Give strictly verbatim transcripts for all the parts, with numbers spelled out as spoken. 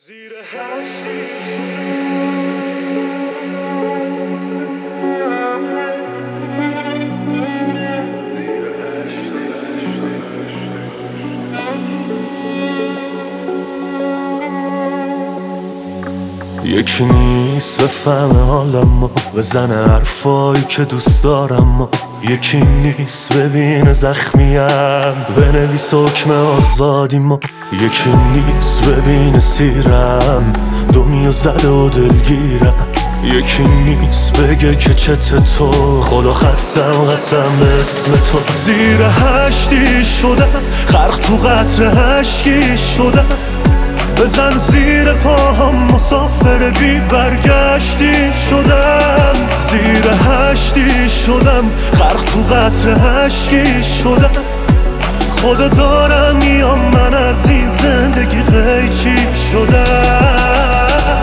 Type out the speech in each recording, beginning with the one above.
زیر هشتی یکی نیست بفهمه حالم و بزنه حرفایی که دوست دارم و یکی نیست ببینه زخمیم بنویس حکم آزادیم و یکی نیست ببینه سیرم دنیا زده و دلگیرم یکی نیست بگه که چته تو خدا خستم قسم به اسم تو زیر هشتی شدم غرق تو قطره اشکی شدم بزن زیر پاهم مسافر بی برگشتی شدم زیر هشتی شدم غرق تو قطره اشکی شدم خدا دارم میام من از این زندگی قیچی شدم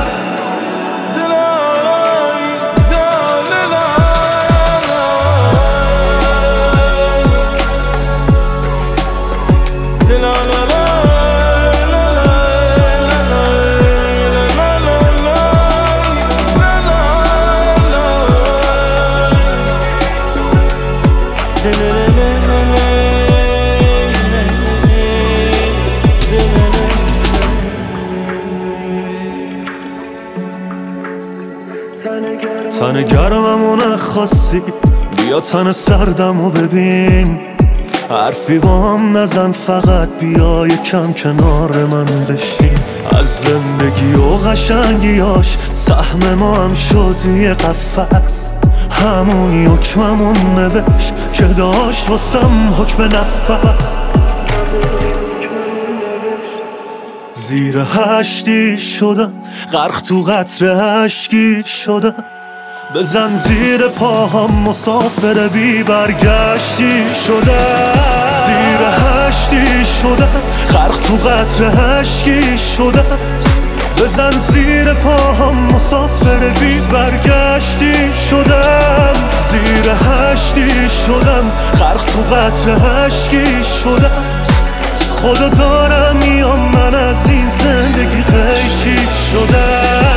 تن گرمم و نخواستی بیا تن سردم و ببین حرفی با هم نزن فقط بیا یکم کنار من بشین از زندگی و قشنگیاش سهم ما هم شد یه قفس همونی حکممون نوشت که داشت واسم حکم نفس زیر هشتی شدم غرق تو قطره اشکی شدم بزن زیر پاهم مسافر بی برگشتی شدم زیر هشتی شدم غرق تو قطره اشکی شدم بزن زیر پاهم مسافر بی برگشتی شدم زیر هشتی شدم غرق تو قطره اشکی شدم خدا دارم میام من از این زندگی قیچی شدم